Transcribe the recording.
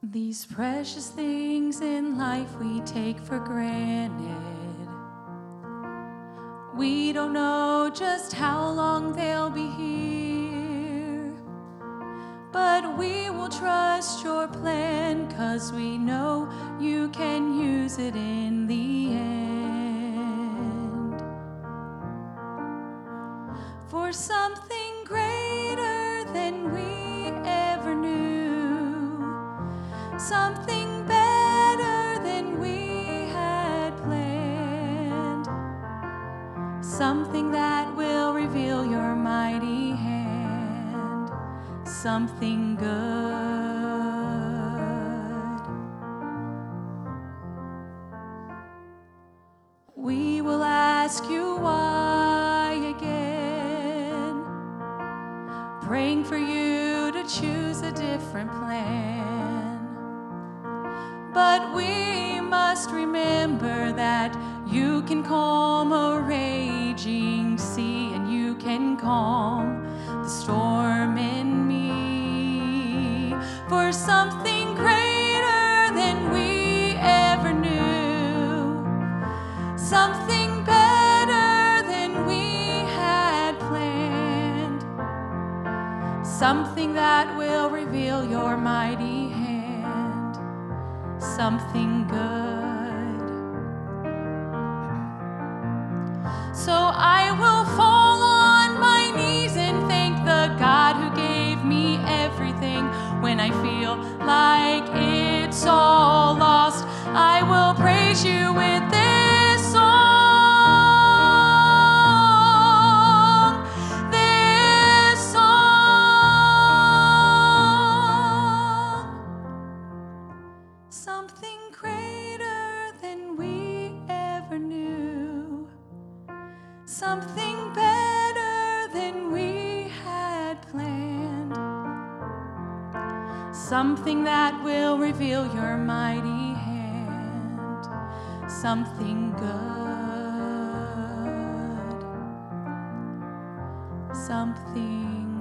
These precious things in life we take for granted. We don't know just how long they'll be here, but we will trust your plan, 'cause we know you can use it in the end. For something greater than we ever knew, something better than we had planned, something that will reveal your mighty hand, something good. We will ask you why again, praying for you to choose a different plan. But we must remember that you can calm a raging sea, and you can calm the storm in me. For something greater than we ever knew, something better than we had planned, something that will reveal your mighty hand, something good. So I will fall on my knees and thank the God who gave me everything. When I feel like it's all lost, I will praise you with this song. This song. Something greater than we ever knew, something better than we had planned, something that will reveal your mighty hand, something good, something